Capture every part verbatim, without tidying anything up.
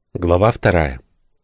Глава вторая.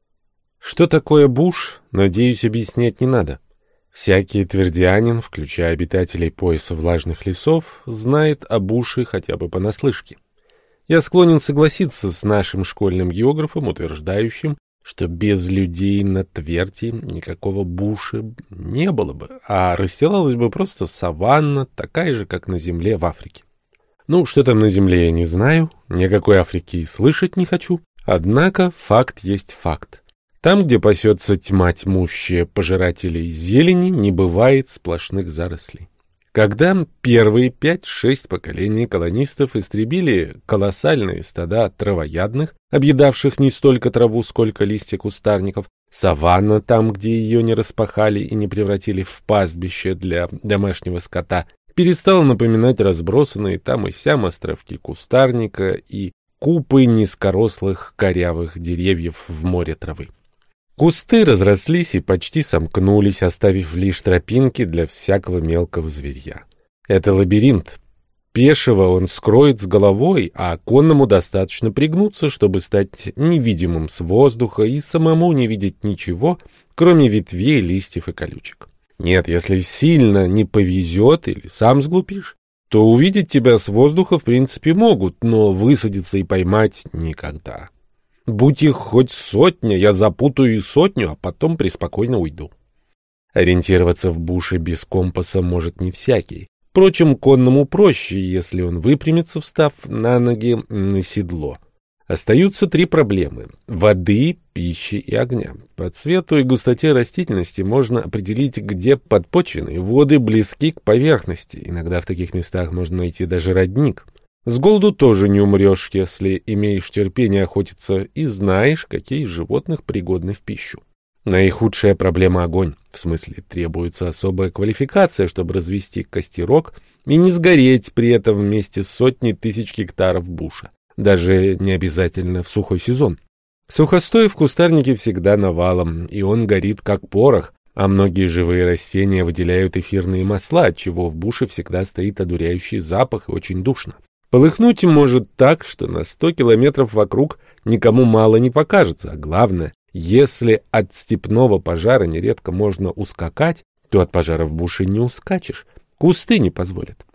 Что такое буш, надеюсь, объяснять не надо. Всякий твердианин, включая обитателей пояса влажных лесов, знает о буше хотя бы понаслышке. Я склонен согласиться с нашим школьным географом, утверждающим, что без людей на тверди никакого буша не было бы, а расстилалась бы просто саванна, такая же, как на земле в Африке. Ну, что там на земле, я не знаю, никакой Африки и слышать не хочу. Однако факт есть факт. Там, где пасется тьма тьмущая пожирателей зелени, не бывает сплошных зарослей. Когда первые пять-шесть поколений колонистов истребили колоссальные стада травоядных, объедавших не столько траву, сколько листья кустарников, саванна, там, где ее не распахали и не превратили в пастбище для домашнего скота, перестала напоминать разбросанные там и сям островки кустарника и купы низкорослых корявых деревьев в море травы. Кусты разрослись и почти сомкнулись, оставив лишь тропинки для всякого мелкого зверья. Это лабиринт. Пешего он скроет с головой, а конному достаточно пригнуться, чтобы стать невидимым с воздуха и самому не видеть ничего, кроме ветвей, листьев и колючек. Нет, если сильно не повезет или сам сглупишь, то увидеть тебя с воздуха в принципе могут, но высадиться и поймать никогда. Будь их хоть сотня, я запутаю и сотню, а потом преспокойно уйду. Ориентироваться в буше без компаса может не всякий. Впрочем, конному проще, если он выпрямится, встав на ноги на седло. Остаются три проблемы – воды, пищи и огня. По цвету и густоте растительности можно определить, где подпочвенные воды близки к поверхности. Иногда в таких местах можно найти даже родник. С голоду тоже не умрешь, если имеешь терпение охотиться и знаешь, какие из животных пригодны в пищу. Наихудшая проблема – огонь. В смысле, требуется особая квалификация, чтобы развести костерок и не сгореть при этом вместе с сотней тысяч гектаров буша. Даже не обязательно в сухой сезон. Сухостой в кустарнике всегда навалом, и он горит как порох, а многие живые растения выделяют эфирные масла, отчего в буше всегда стоит одуряющий запах и очень душно. Полыхнуть может так, что на сто километров вокруг никому мало не покажется, а главное, если от степного пожара нередко можно ускакать, то от пожара в буше не ускачешь, кусты не позволят.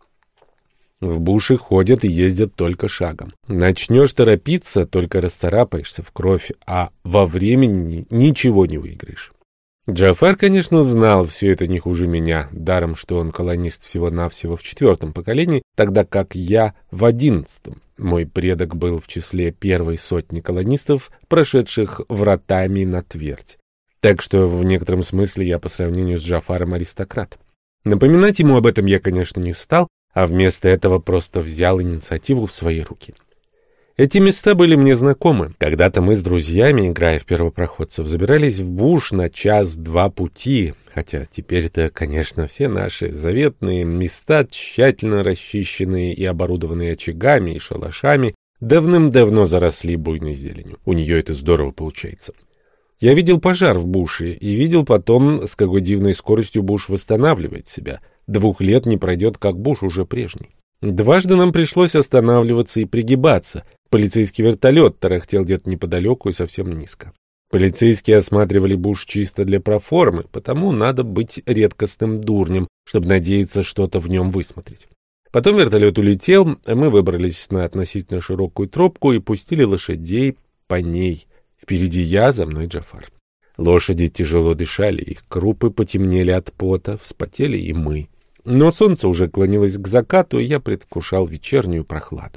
В буше ходят и ездят только шагом. Начнешь торопиться, только расцарапаешься в кровь, а во времени ничего не выиграешь. Джафар, конечно, знал все это не хуже меня, даром, что он колонист всего-навсего в четвертом поколении, тогда как я в одиннадцатом. Мой предок был в числе первой сотни колонистов, прошедших вратами на твердь. Так что в некотором смысле я по сравнению с Джафаром аристократ. Напоминать ему об этом я, конечно, не стал, а вместо этого просто взял инициативу в свои руки. Эти места были мне знакомы. Когда-то мы с друзьями, играя в первопроходцев, забирались в буш на час-два пути, хотя теперь-то, конечно, все наши заветные места, тщательно расчищенные и оборудованные очагами и шалашами, давным-давно заросли буйной зеленью. У нее это здорово получается. Я видел пожар в буше и видел потом, с какой дивной скоростью буш восстанавливает себя. Двух лет не пройдет, как буш уже прежний. Дважды нам пришлось останавливаться и пригибаться. Полицейский вертолет тарахтел где-то неподалеку и совсем низко. Полицейские осматривали буш чисто для проформы, потому надо быть редкостным дурнем, чтобы надеяться что-то в нем высмотреть. Потом вертолет улетел, а мы выбрались на относительно широкую тропку и пустили лошадей по ней. Впереди я, за мной Джафар. Лошади тяжело дышали, их крупы потемнели от пота, вспотели и мы. Но солнце уже клонилось к закату, и я предвкушал вечернюю прохладу.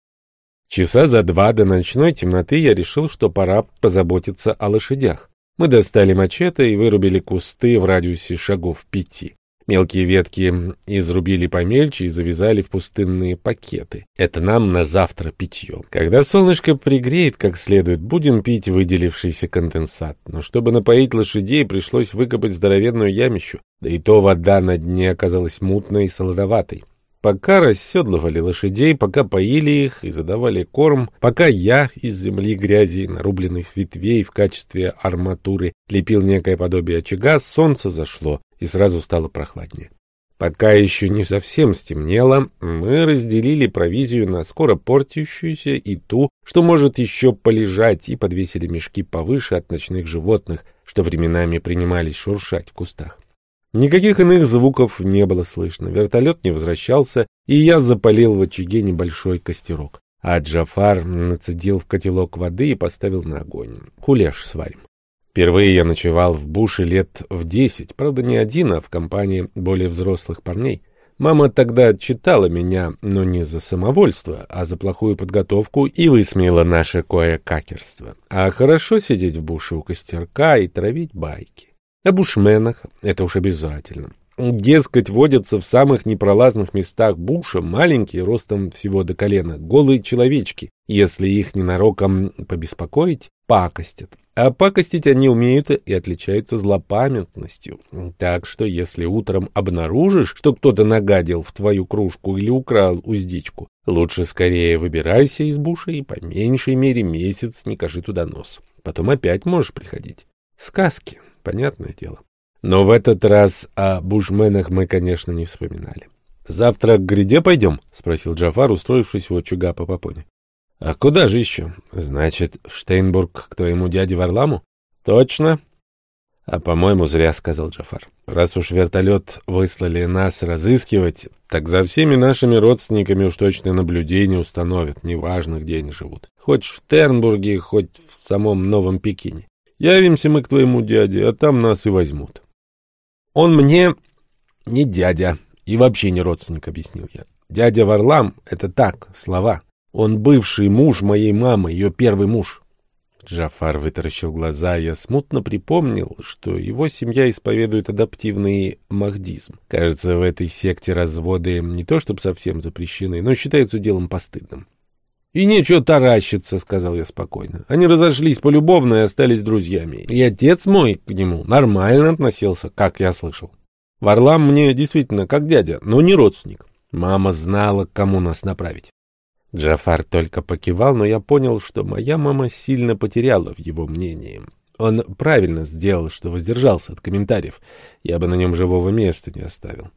Часа за два до ночной темноты я решил, что пора позаботиться о лошадях. Мы достали мачете и вырубили кусты в радиусе шагов пяти. Мелкие ветки изрубили помельче и завязали в пустынные пакеты. Это нам на завтра питье. Когда солнышко пригреет как следует, будем пить выделившийся конденсат. Но чтобы напоить лошадей, пришлось выкопать здоровенную ямищу. Да и то вода на дне оказалась мутной и солодоватой. Пока расседлывали лошадей, пока поили их и задавали корм, пока я из земли, грязи и нарубленных ветвей в качестве арматуры лепил некое подобие очага, солнце зашло, и сразу стало прохладнее. Пока еще не совсем стемнело, мы разделили провизию на скоро портящуюся и ту, что может еще полежать, и подвесили мешки повыше от ночных животных, что временами принимались шуршать в кустах. Никаких иных звуков не было слышно, вертолет не возвращался, и я запалил в очаге небольшой костерок. А Джафар нацедил в котелок воды и поставил на огонь. Кулеш сварим. Впервые я ночевал в буше лет в десять, правда не один, а в компании более взрослых парней. Мама тогда читала меня, но не за самовольство, а за плохую подготовку и высмеяла наше кое-какерство. А хорошо сидеть в буше у костерка и травить байки. О бушменах это уж обязательно. Дескать, водятся в самых непролазных местах буша маленькие, ростом всего до колена, голые человечки. Если их ненароком побеспокоить, пакостят. А пакостить они умеют и отличаются злопамятностью. Так что, если утром обнаружишь, что кто-то нагадил в твою кружку или украл уздечку, лучше скорее выбирайся из буша и по меньшей мере месяц не кажи туда нос. Потом опять можешь приходить. Сказки, понятное дело. Но в этот раз о бушменах мы, конечно, не вспоминали. — Завтра к гряде пойдем? — спросил Джафар, устроившись у очага по попоне. — А куда же еще? Значит, в Штейнбург к твоему дяде Варламу? — Точно. — А, по-моему, зря, — сказал Джафар. — Раз уж вертолет выслали нас разыскивать, так за всеми нашими родственниками уж точно наблюдение установят, неважно, где они живут. Хоть в Тернбурге, хоть в самом Новом Пекине. Явимся мы к твоему дяде, а там нас и возьмут. — Он мне не дядя и вообще не родственник, — объяснил я. Дядя Варлам — это так, слова. Он бывший муж моей мамы, ее первый муж. Джафар вытаращил глаза, я смутно припомнил, что его семья исповедует адаптивный махдизм. Кажется, в этой секте разводы не то чтобы совсем запрещены, но считаются делом постыдным. — И нечего таращиться, — сказал я спокойно. Они разошлись полюбовно и остались друзьями. И отец мой к нему нормально относился, как я слышал. Варлам мне действительно как дядя, но не родственник. Мама знала, к кому нас направить. Джафар только покивал, но я понял, что моя мама сильно потеряла в его мнении. Он правильно сделал, что воздержался от комментариев. Я бы на нем живого места не оставил.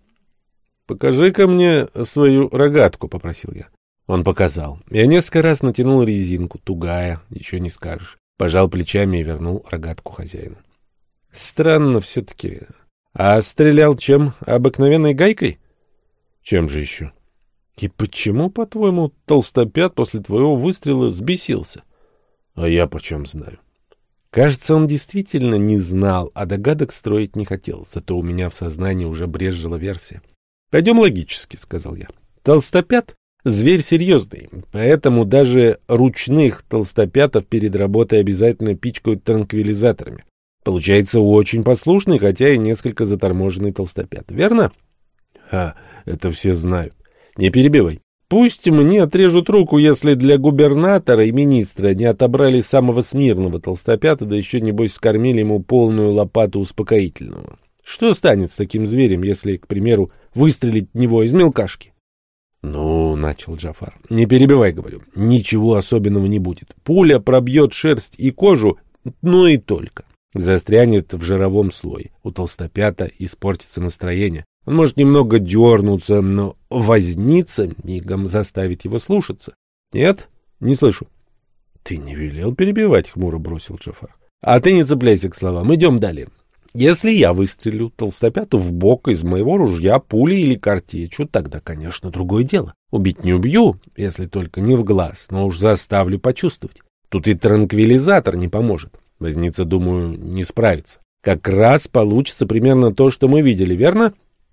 — Покажи-ка мне свою рогатку, — попросил я. Он показал. Я несколько раз натянул резинку, тугая, ничего не скажешь. Пожал плечами и вернул рогатку хозяину. — Странно все-таки. А стрелял чем? Обыкновенной гайкой? — Чем же еще? — И почему, по-твоему, толстопят после твоего выстрела взбесился? А я почем знаю? Кажется, он действительно не знал, а догадок строить не хотел, зато у меня в сознании уже брезжила версия. — Пойдем логически, — сказал я. Толстопят — зверь серьезный, поэтому даже ручных толстопятов перед работой обязательно пичкают транквилизаторами. Получается очень послушный, хотя и несколько заторможенный толстопят, верно? — Ха, это все знают. Не перебивай. Пусть мне отрежут руку, если для губернатора и министра не отобрали самого смирного толстопята, да еще, небось, скормили ему полную лопату успокоительного. Что станет с таким зверем, если, к примеру, выстрелить в него из мелкашки? — Ну, — начал Джафар, — не перебивай, говорю. Ничего особенного не будет. Пуля пробьет шерсть и кожу, ну и только. Застрянет в жировом слое. У толстопята испортится настроение. Он может немного дернуться, но возница мигом заставит его слушаться. Нет? Не слышу. — Ты не велел перебивать, — хмуро бросил Джафар. — А ты не цепляйся к словам. Идем далее. Если я выстрелю толстопяту в бок из моего ружья, пули или картечью, тогда, конечно, другое дело. Убить не убью, если только не в глаз, но уж заставлю почувствовать. Тут и транквилизатор не поможет. Возница, думаю, не справится. Как раз получится примерно то, что мы видели, верно?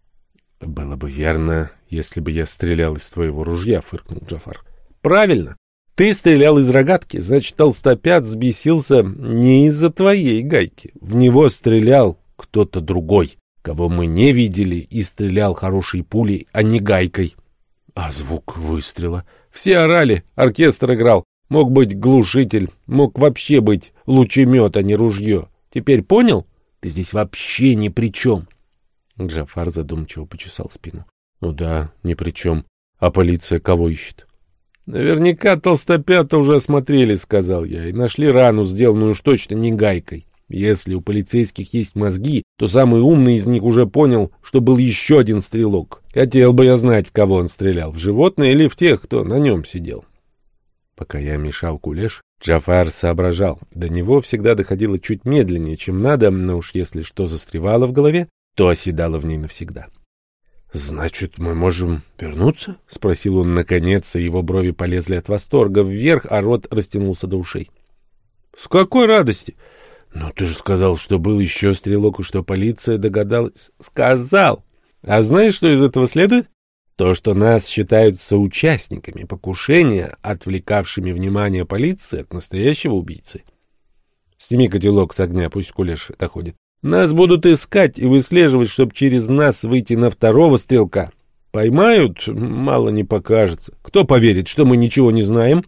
— Было бы верно, если бы я стрелял из твоего ружья, — фыркнул Джафар. — Правильно. Ты стрелял из рогатки, значит, толстопят взбесился не из-за твоей гайки. В него стрелял кто-то другой, кого мы не видели, и стрелял хорошей пулей, а не гайкой. А звук выстрела? Все орали, оркестр играл. Мог быть глушитель, мог вообще быть лучемет, а не ружье. Теперь понял? Ты здесь вообще ни при чем. Джафар задумчиво почесал спину. — Ну да, ни при чем. А полиция кого ищет? — Наверняка толстопята уже осмотрели, — сказал я, — и нашли рану, сделанную уж точно не гайкой. Если у полицейских есть мозги, то самый умный из них уже понял, что был еще один стрелок. Хотел бы я знать, в кого он стрелял, в животное или в тех, кто на нем сидел. Пока я мешал кулеш, Джафар соображал. До него всегда доходило чуть медленнее, чем надо, но уж если что застревало в голове, то оседало в ней навсегда. «Значит, мы можем вернуться?» — спросил он наконец, и его брови полезли от восторга вверх, а рот растянулся до ушей. «С какой радости!» «Ну, ты же сказал, что был еще стрелок, и что полиция догадалась». «Сказал! А знаешь, что из этого следует? То, что нас считают соучастниками покушения, отвлекавшими внимание полиции от настоящего убийцы. Сними котелок с огня, пусть кулеш доходит. Нас будут искать и выслеживать, чтобы через нас выйти на второго стрелка. Поймают, мало не покажется. Кто поверит, что мы ничего не знаем?»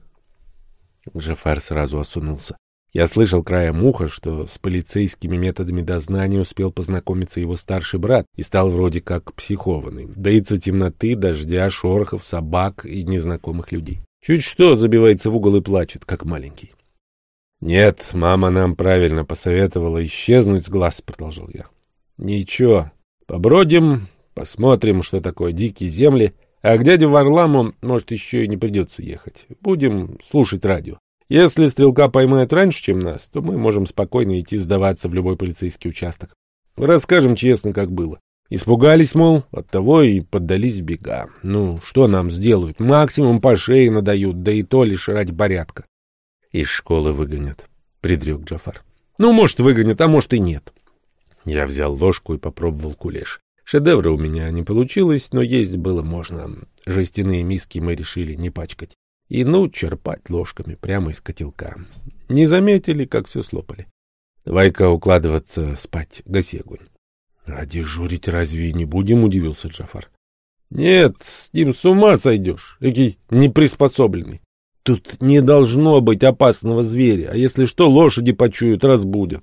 Джафар сразу осунулся. Я слышал краем уха, что с полицейскими методами дознания успел познакомиться его старший брат и стал вроде как психованный. Боится темноты, дождя, шорохов, собак и незнакомых людей. Чуть что забивается в угол и плачет, как маленький. «Нет, мама нам правильно посоветовала исчезнуть с глаз», — продолжал я. «Ничего, побродим, посмотрим, что такое дикие земли, а к дяде Варламу, может, еще и не придется ехать. Будем слушать радио. Если стрелка поймают раньше, чем нас, то мы можем спокойно идти сдаваться в любой полицейский участок. Расскажем честно, как было. Испугались, мол, оттого и поддались в бега. Ну, что нам сделают? Максимум по шее надают, да и то лишь ради порядка». «Из школы выгонят», — предрек Джафар. «Ну, может, выгонят, а может и нет». Я взял ложку и попробовал кулеш. Шедевра у меня не получилось, но есть было можно. Жестяные миски мы решили не пачкать. И ну, черпать ложками прямо из котелка. Не заметили, как все слопали. «Давай-ка укладываться спать, гаси огонь». «А дежурить разве не будем?» — удивился Джафар. «Нет, с ним с ума сойдешь, экий неприспособленный. Тут не должно быть опасного зверя, а если что, лошади почуют, разбудят».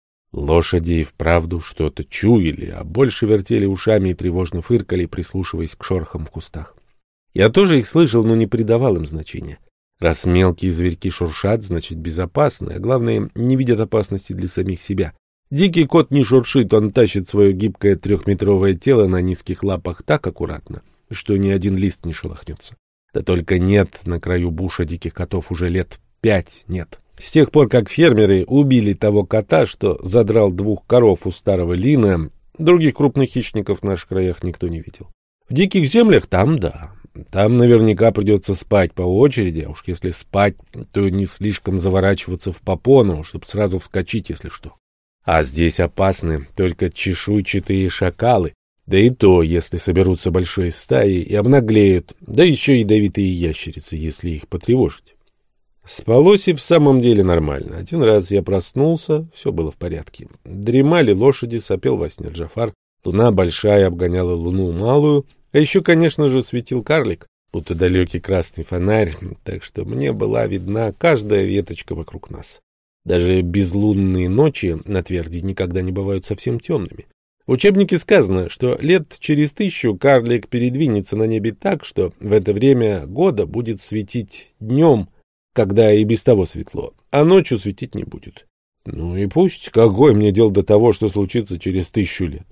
Лошади и вправду что-то чуяли, а больше вертели ушами и тревожно фыркали, прислушиваясь к шорохам в кустах. Я тоже их слышал, но не придавал им значения. Раз мелкие зверьки шуршат, значит безопасно, а главное, не видят опасности для самих себя. Дикий кот не шуршит, он тащит свое гибкое трехметровое тело на низких лапах так аккуратно, что ни один лист не шелохнется. Да только нет на краю буша диких котов уже лет пять нет. С тех пор, как фермеры убили того кота, что задрал двух коров у старого Лина, других крупных хищников в наших краях никто не видел. В диких землях там да. Там наверняка придется спать по очереди, а уж если спать, то не слишком заворачиваться в попону, чтобы сразу вскочить, если что. А здесь опасны только чешуйчатые шакалы, да и то, если соберутся большой стаи и обнаглеют, да еще ядовитые ящерицы, если их потревожить. Спалось и в самом деле нормально. Один раз я проснулся, все было в порядке. Дремали лошади, сопел во сне Джафар, луна большая обгоняла луну малую, а еще, конечно же, светил карлик, будто далекий красный фонарь, так что мне была видна каждая веточка вокруг нас. Даже безлунные ночи на Тверди никогда не бывают совсем темными. В учебнике сказано, что лет через тысячу карлик передвинется на небе так, что в это время года будет светить днем, когда и без того светло, а ночью светить не будет. Ну и пусть, какое мне дело до того, что случится через тысячу лет.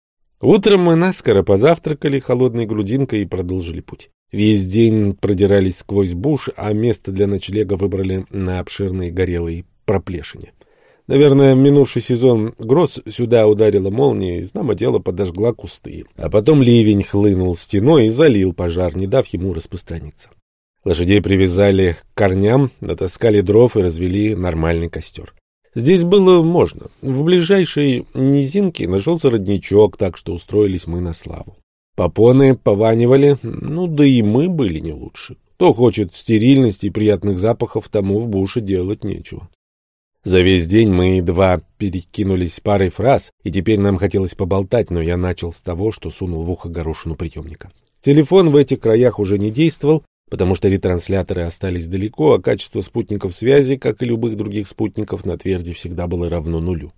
Утром мы наскоро позавтракали холодной грудинкой и продолжили путь. Весь день продирались сквозь буш, а место для ночлега выбрали на обширной горелой проплешине. Наверное, в минувший сезон гроз сюда ударила молния и, знамо дело, подожгла кусты. А потом ливень хлынул стеной и залил пожар, не дав ему распространиться. Лошадей привязали к корням, натаскали дров и развели нормальный костер. Здесь было можно. В ближайшей низинке нашелся родничок, так что устроились мы на славу. Попоны пованивали, ну да и мы были не лучше. Кто хочет стерильности и приятных запахов, тому в буше делать нечего. За весь день мы едва перекинулись парой фраз, и теперь нам хотелось поболтать, но я начал с того, что сунул в ухо горошину приемника. Телефон в этих краях уже не действовал, потому что ретрансляторы остались далеко, а качество спутников связи, как и любых других спутников, на Тверди всегда было равно нулю.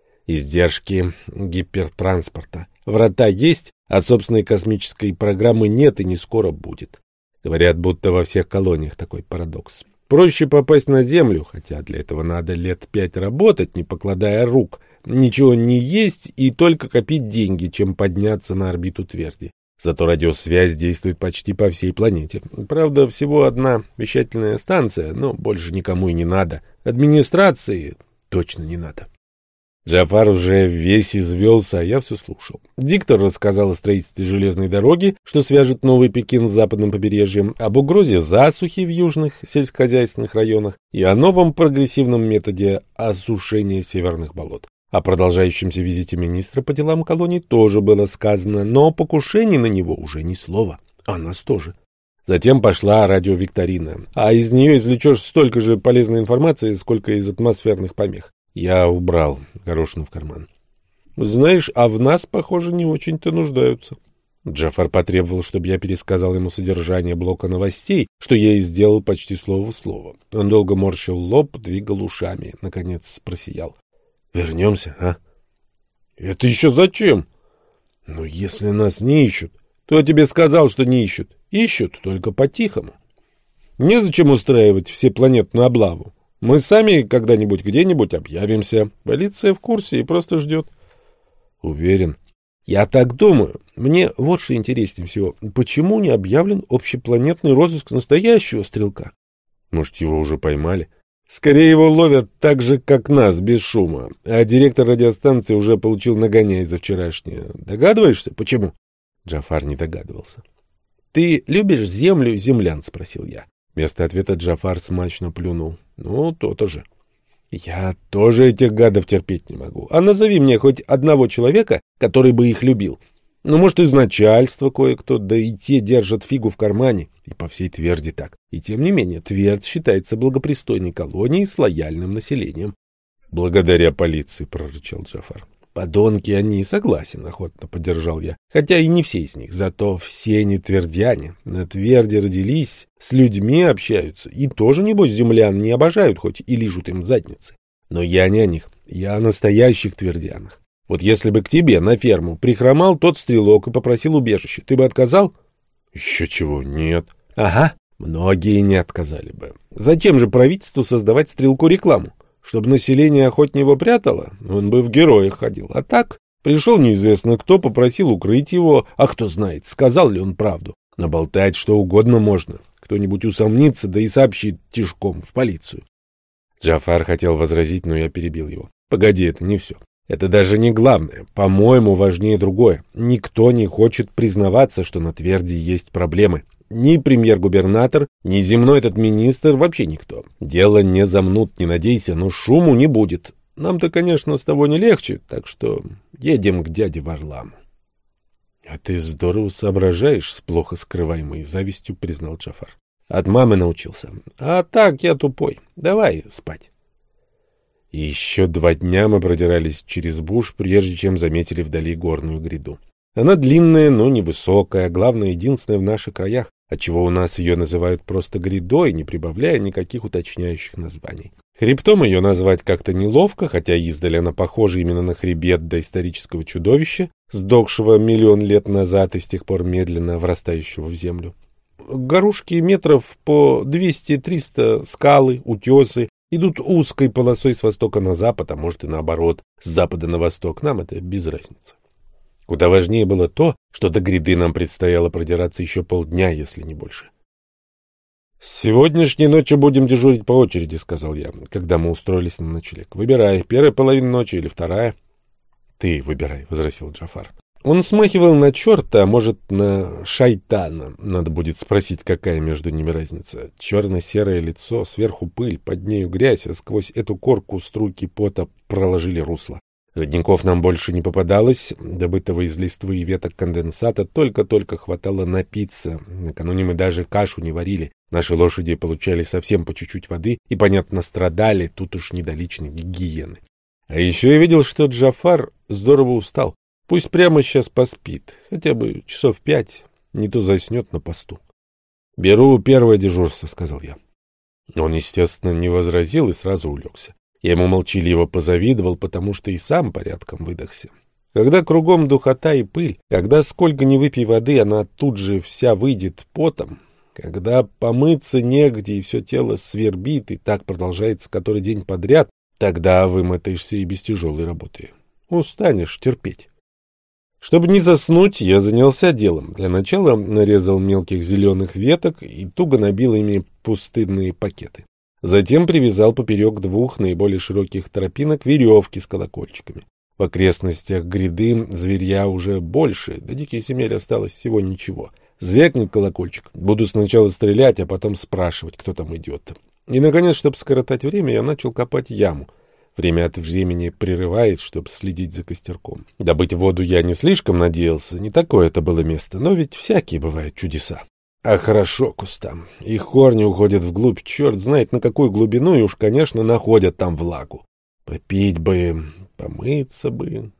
Издержки гипертранспорта. Врата есть, а собственной космической программы нет и не скоро будет. Говорят, будто во всех колониях такой парадокс. Проще попасть на Землю, хотя для этого надо лет пять работать, не покладая рук, ничего не есть и только копить деньги, чем подняться на орбиту тверди. Зато радиосвязь действует почти по всей планете. Правда, всего одна вещательная станция, но больше никому и не надо. Администрации точно не надо. Джафар уже весь извелся, а я все слушал. Диктор рассказал о строительстве железной дороги, что свяжет Новый Пекин с западным побережьем, об угрозе засухи в южных сельскохозяйственных районах и о новом прогрессивном методе осушения северных болот. О продолжающемся визите министра по делам колоний тоже было сказано, но о покушении на него уже ни слова, а нас тоже. Затем пошла радиовикторина, а из нее извлечешь столько же полезной информации, сколько из атмосферных помех. Я убрал горошину в карман. Знаешь, а в нас, похоже, не очень-то нуждаются. Джафар потребовал, чтобы я пересказал ему содержание блока новостей, что я и сделал почти слово в слово. Он долго морщил лоб, двигал ушами, наконец просиял. Вернемся, а? Это еще зачем? Ну, если нас не ищут. Кто тебе сказал, что не ищут? Ищут, только по-тихому. Незачем устраивать всепланетную облаву. Мы сами когда-нибудь где-нибудь объявимся. Полиция в курсе и просто ждет. Уверен. Я так думаю. Мне вот что интереснее всего. Почему не объявлен общепланетный розыск настоящего стрелка? Может, его уже поймали? Скорее его ловят так же, как нас, без шума. А директор радиостанции уже получил нагоняй за вчерашнее. Догадываешься, почему? Джафар не догадывался. «Ты любишь землю и землян?» — спросил я. Вместо ответа Джафар смачно плюнул. «Ну, то-то же». «Я тоже этих гадов терпеть не могу. А назови мне хоть одного человека, который бы их любил. Ну, может, из начальства кое-кто, да и те держат фигу в кармане. И по всей Тверди так. И тем не менее, Твердь считается благопристойной колонией с лояльным населением». «Благодаря полиции», — прорычал Джафар. «Подонки они, согласен», — охотно поддержал я. «Хотя и не все из них, зато все не твердяне. На Тверди родились, с людьми общаются, и тоже, небось, землян не обожают, хоть и лижут им задницы. Но я не о них, я о настоящих твердянах. Вот если бы к тебе на ферму прихромал тот стрелок и попросил убежище, ты бы отказал?» «Еще чего, нет». «Ага, многие не отказали бы. Зачем же правительству создавать стрелку рекламу? Чтобы население охотнее его прятало, он бы в героях ходил. А так, пришел неизвестно кто, попросил укрыть его, а кто знает, сказал ли он правду. Наболтать что угодно можно. Кто-нибудь усомнится, да и сообщит тишком в полицию». Джафар хотел возразить, но я перебил его. «Погоди, это не все. Это даже не главное. По-моему, важнее другое. Никто не хочет признаваться, что на Тверди есть проблемы. Ни премьер-губернатор, ни земной этот министр, вообще никто. Дело не замнут, не надейся, но шуму не будет. Нам-то, конечно, с того не легче, так что едем к дяде Варламу». «А ты здорово соображаешь», — с плохо скрываемой завистью признал Джафар. «От мамы научился. А так я тупой. Давай спать». И еще два дня мы продирались через буш, прежде чем заметили вдали горную гряду. Она длинная, но невысокая, главное, единственная в наших краях, отчего у нас ее называют просто грядой, не прибавляя никаких уточняющих названий. Хребтом ее назвать как-то неловко, хотя издали она похожа именно на хребет доисторического чудовища, сдохшего миллион лет назад и с тех пор медленно врастающего в землю. Горушки метров по двести-триста, скалы, утесы, идут узкой полосой с востока на запад, а может и наоборот, с запада на восток. Нам это без разницы. Куда важнее было то, что до гряды нам предстояло продираться еще полдня, если не больше. «С сегодняшней ночи будем дежурить по очереди», — сказал я, когда мы устроились на ночлег. «Выбирай, первая половина ночи или вторая?» «Ты выбирай», — возразил Джафар. Он смахивал на черта, а может, на шайтана. Надо будет спросить, какая между ними разница. Черно-серое лицо, сверху пыль, под нею грязь, а сквозь эту корку струйки пота проложили русло. Родников нам больше не попадалось, добытого из листвы и веток конденсата только-только хватало напиться. Накануне мы даже кашу не варили. Наши лошади получали совсем по чуть-чуть воды и, понятно, страдали, тут уж не до личной гигиены. А еще я видел, что Джафар здорово устал. Пусть прямо сейчас поспит, хотя бы часов пять, не то заснет на посту. «Беру первое дежурство», — сказал я. Он, естественно, не возразил и сразу улегся. Я ему молчаливо позавидовал, потому что и сам порядком выдохся. Когда кругом духота и пыль, когда сколько ни выпей воды, она тут же вся выйдет потом, Когда помыться негде и все тело свербит, и так продолжается который день подряд, тогда вымотаешься и без тяжелой работы. Устанешь терпеть. Чтобы не заснуть, я занялся делом. Для начала нарезал мелких зеленых веток и туго набил ими пустынные пакеты. Затем привязал поперек двух наиболее широких тропинок веревки с колокольчиками. В окрестностях гряды зверья уже больше, до диких земель осталось всего ничего. Звякнет колокольчик, буду сначала стрелять, а потом спрашивать, кто там идет. И, наконец, чтобы скоротать время, я начал копать яму. Время от времени прерывает, чтобы следить за костерком. Добыть воду я не слишком надеялся, не такое это было место, но ведь всякие бывают чудеса. А хорошо кустам. Их корни уходят вглубь, черт знает на какую глубину, и уж, конечно, находят там влагу. Попить бы, помыться бы.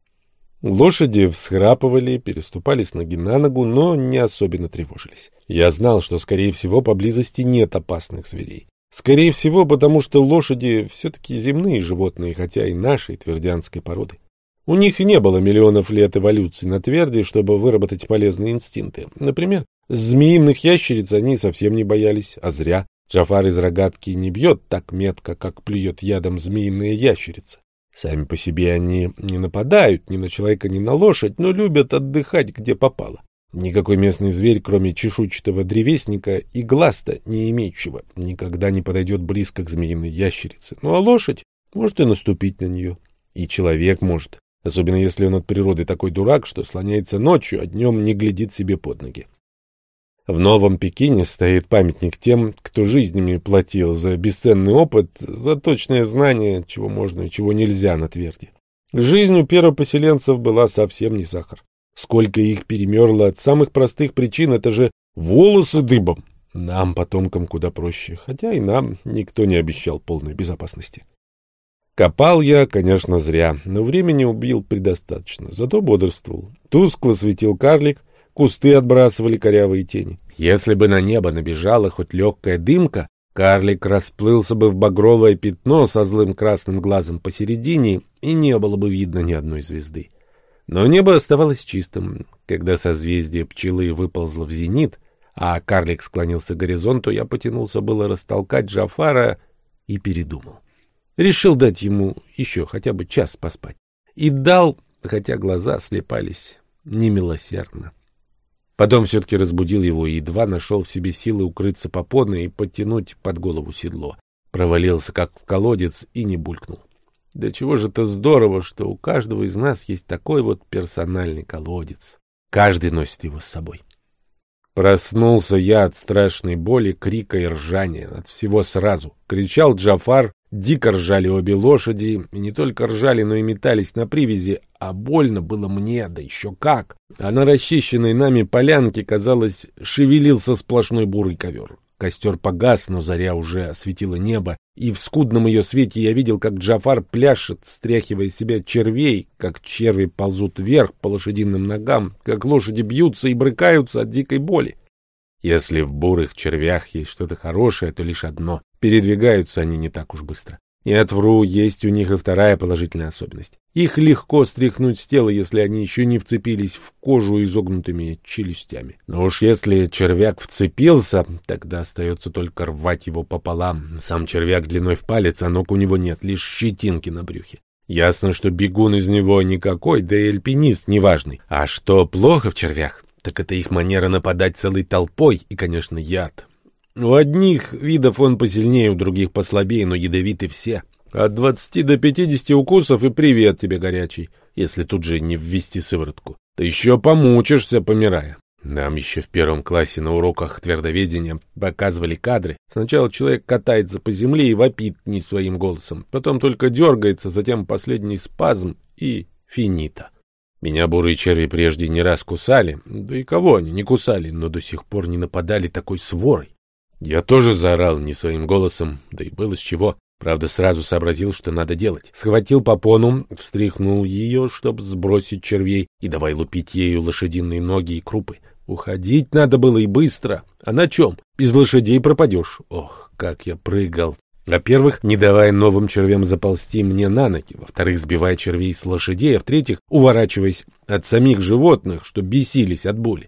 Лошади всхрапывали, переступали с ноги на ногу, но не особенно тревожились. Я знал, что, скорее всего, поблизости нет опасных зверей. Скорее всего, потому что лошади все-таки земные животные, хотя и нашей твердянской породы. У них не было миллионов лет эволюции на тверди, чтобы выработать полезные инстинкты. Например, змеиных ящериц они совсем не боялись, а зря. Джафар из рогатки не бьет так метко, как плюет ядом змеиная ящерица. Сами по себе они не нападают ни на человека, ни на лошадь, но любят отдыхать, где попало. Никакой местный зверь, кроме чешуйчатого древесника и глаз-то не имеющего, никогда не подойдет близко к змеиной ящерице. Ну а лошадь может и наступить на нее. И человек может, особенно если он от природы такой дурак, что слоняется ночью, а днем не глядит себе под ноги. В Новом Пекине стоит памятник тем, кто жизнями платил за бесценный опыт, за точное знание, чего можно и чего нельзя на тверди. Жизнь у первопоселенцев была совсем не сахар. Сколько их перемерло от самых простых причин, это же волосы дыбом. Нам, потомкам, куда проще, хотя и нам никто не обещал полной безопасности. Копал я, конечно, зря, но времени убил предостаточно, зато бодрствовал. Тускло светил карлик, кусты отбрасывали корявые тени. Если бы на небо набежала хоть легкая дымка, карлик расплылся бы в багровое пятно со злым красным глазом посередине, и не было бы видно ни одной звезды. Но небо оставалось чистым. Когда созвездие пчелы выползло в зенит, а карлик склонился к горизонту, я потянулся было растолкать Джафара и передумал. Решил дать ему еще хотя бы час поспать. И дал, хотя глаза слепались немилосердно. Потом все-таки разбудил его и едва нашел в себе силы укрыться попонно и подтянуть под голову седло. Провалился как в колодец и не булькнул. Да чего же это здорово, что у каждого из нас есть такой вот персональный колодец. Каждый носит его с собой. Проснулся я от страшной боли, крика и ржания, от всего сразу. Кричал Джафар, дико ржали обе лошади, и не только ржали, но и метались на привязи, а больно было мне, да еще как. А на расчищенной нами полянке, казалось, шевелился сплошной бурый ковер. Костер погас, но заря уже осветила небо, и в скудном ее свете я видел, как Джафар пляшет, стряхивая с себя червей, как черви ползут вверх по лошадиным ногам, как лошади бьются и брыкаются от дикой боли. Если в бурых червях есть что-то хорошее, то лишь одно — передвигаются они не так уж быстро. Не отвру, есть у них и вторая положительная особенность. Их легко стряхнуть с тела, если они еще не вцепились в кожу изогнутыми челюстями. Но уж если червяк вцепился, тогда остается только рвать его пополам. Сам червяк длиной в палец, а ног у него нет, лишь щетинки на брюхе. Ясно, что бегун из него никакой, да и альпинист неважный. А что плохо в червях, так это их манера нападать целой толпой и, конечно, яд. У одних видов он посильнее, у других послабее, но ядовиты все. От двадцати до пятидесяти укусов и привет тебе горячий, если тут же не ввести сыворотку. Ты еще помучишься, помирая. Нам еще в первом классе на уроках твердоведения показывали кадры. Сначала человек катается по земле и вопит не своим голосом, потом только дергается, затем последний спазм и финита. Меня бурые черви прежде не раз кусали, да и кого они не кусали, но до сих пор не нападали такой сворой. Я тоже заорал не своим голосом, да и было с чего. Правда, сразу сообразил, что надо делать. Схватил попону, встряхнул ее, чтобы сбросить червей, и давай лупить ею лошадиные ноги и крупы. Уходить надо было и быстро. А на чем? Без лошадей пропадешь. Ох, как я прыгал. Во-первых, не давая новым червям заползти мне на ноги. Во-вторых, сбивая червей с лошадей. А в-третьих, уворачиваясь от самих животных, что бесились от боли.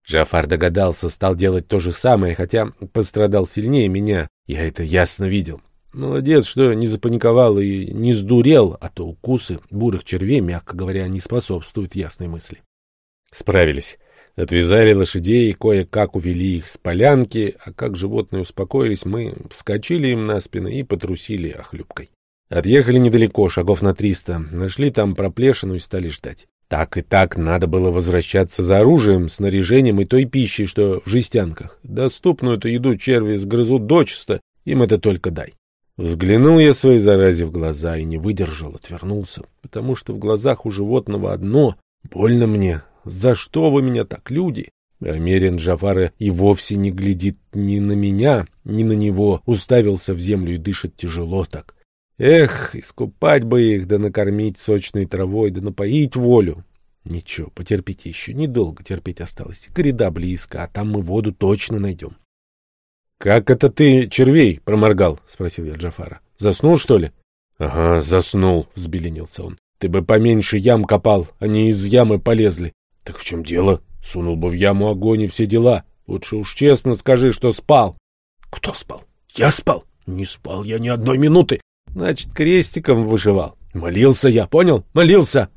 Джафар догадался, стал делать то же самое, хотя пострадал сильнее меня. Я это ясно видел. Молодец, что не запаниковал и не сдурел, а то укусы бурых червей, мягко говоря, не способствуют ясной мысли. Справились. Отвязали лошадей, кое-как увели их с полянки, а как животные успокоились, мы вскочили им на спины и потрусили охлюбкой. Отъехали недалеко, шагов на триста, нашли там проплешину и стали ждать. Так и так надо было возвращаться за оружием, снаряжением и той пищей, что в жестянках. Доступную-то еду черви сгрызут дочисто, им это только дай. Взглянул я своей заразе в глаза и не выдержал, отвернулся, потому что в глазах у животного одно — больно мне. За что вы меня так, люди? Амирин Джафара и вовсе не глядит ни на меня, ни на него, уставился в землю и дышит тяжело так. Эх, искупать бы их, да накормить сочной травой, да напоить волю. Ничего, потерпите еще, недолго терпеть осталось. Гряда близко, а там мы воду точно найдем. — Как это ты червей проморгал? — спросил я Джафара. — Заснул, что ли? — Ага, заснул, — взбеленился он. — Ты бы поменьше ям копал, они из ямы полезли. — Так в чем дело? Сунул бы в яму огонь и все дела. Лучше уж честно скажи, что спал. — Кто спал? Я спал? Не спал я ни одной минуты. Значит, крестиком вышивал. Молился я, понял? Молился.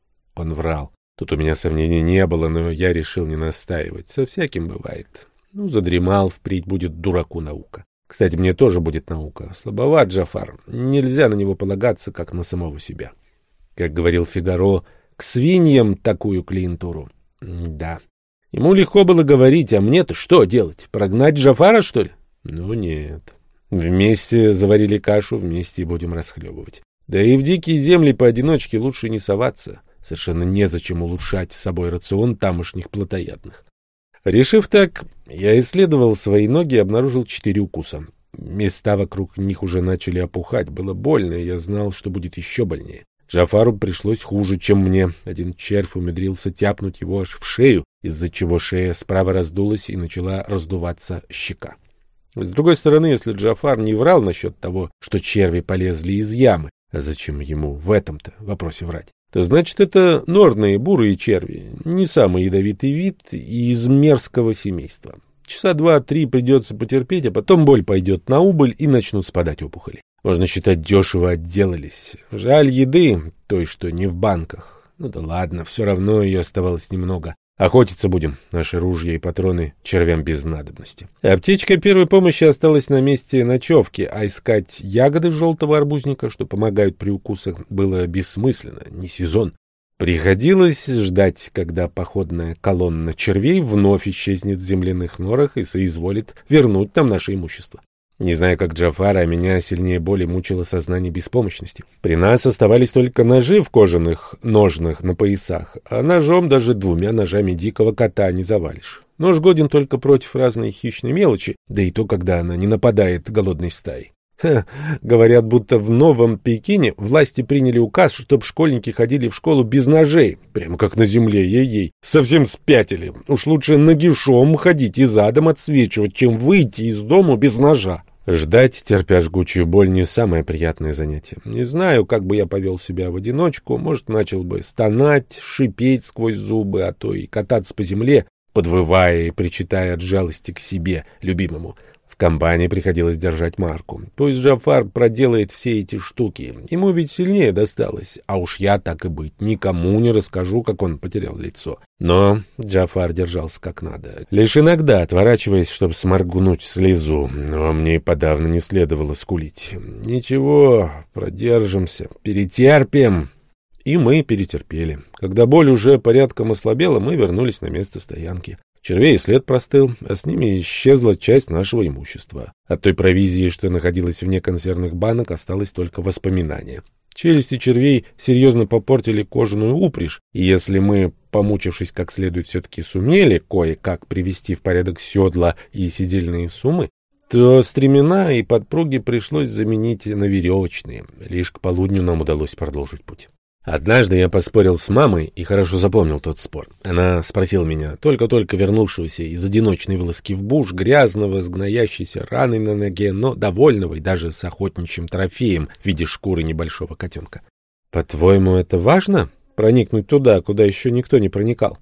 Он врал. Тут у меня сомнений не было, но я решил не настаивать. Со всяким бывает. Ну, задремал, впредь будет дураку наука. Кстати, мне тоже будет наука. Слабоват Джафар. Нельзя на него полагаться, как на самого себя. Как говорил Фигаро, к свиньям такую клиентуру. Да. Ему легко было говорить, а мне-то что делать? Прогнать Джафара, что ли? Ну, нет. Вместе заварили кашу, вместе и будем расхлебывать. Да и в дикие земли поодиночке лучше не соваться. Совершенно незачем улучшать с собой рацион тамошних плотоядных. Решив так, я исследовал свои ноги и обнаружил четыре укуса. Места вокруг них уже начали опухать. Было больно, и я знал, что будет еще больнее. Джафару пришлось хуже, чем мне. Один червь умудрился тяпнуть его аж в шею, из-за чего шея справа раздулась и начала раздуваться щека. С другой стороны, если Джафар не врал насчет того, что черви полезли из ямы, а зачем ему в этом-то вопросе врать, то значит это норные бурые черви, не самый ядовитый вид и из мерзкого семейства. Часа два-три придется потерпеть, а потом боль пойдет на убыль и начнут спадать опухоли. Можно считать, дешево отделались. Жаль еды, той, что не в банках. Ну да ладно, все равно ее оставалось немного. Охотиться будем. Наши ружья и патроны червям без надобности. Аптечка первой помощи осталась на месте ночевки, а искать ягоды желтого арбузника, что помогают при укусах, было бессмысленно, не сезон. Приходилось ждать, когда походная колонна червей вновь исчезнет в земляных норах и соизволит вернуть нам наше имущество. Не знаю, как Джафара, а меня сильнее боли мучило сознание беспомощности. При нас оставались только ножи в кожаных ножнах на поясах, а ножом даже двумя ножами дикого кота не завалишь. Нож годен только против разной хищной мелочи, да и то, когда она не нападает голодной стаей. Ха, говорят, будто в Новом Пекине власти приняли указ, чтобы школьники ходили в школу без ножей. Прямо как на земле, ей-ей. Совсем спятили. Уж лучше нагишом ходить и задом отсвечивать, чем выйти из дома без ножа. Ждать, терпя жгучую боль, не самое приятное занятие. Не знаю, как бы я повел себя в одиночку. Может, начал бы стонать, шипеть сквозь зубы, а то и кататься по земле, подвывая и причитая от жалости к себе, любимому. В компании приходилось держать марку. Пусть Джафар проделает все эти штуки. Ему ведь сильнее досталось. А уж я, так и быть, никому не расскажу, как он потерял лицо. Но Джафар держался как надо. Лишь иногда, отворачиваясь, чтобы сморгнуть слезу. Но мне и подавно не следовало скулить. Ничего, продержимся, перетерпим. И мы перетерпели. Когда боль уже порядком ослабела, мы вернулись на место стоянки. Червей след простыл, а с ними исчезла часть нашего имущества. От той провизии, что находилась вне консервных банок, осталось только воспоминание. Челюсти червей серьезно попортили кожаную упряжь, и если мы, помучившись как следует, все-таки сумели кое-как привести в порядок седла и седельные суммы, то стремена и подпруги пришлось заменить на веревочные. Лишь к полудню нам удалось продолжить путь. Однажды я поспорил с мамой и хорошо запомнил тот спор. Она спросила меня, только-только вернувшегося из одиночной вылазки в буш, грязного, с гноящейся раной на ноге, но довольного и даже с охотничьим трофеем в виде шкуры небольшого котенка. «По-твоему, это важно? Проникнуть туда, куда еще никто не проникал?»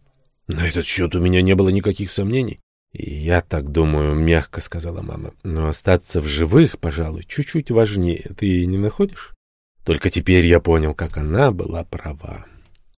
На этот счет у меня не было никаких сомнений. «И я так думаю», — мягко сказала мама. «Но остаться в живых, пожалуй, чуть-чуть важнее. Ты не находишь?» Только теперь я понял, как она была права.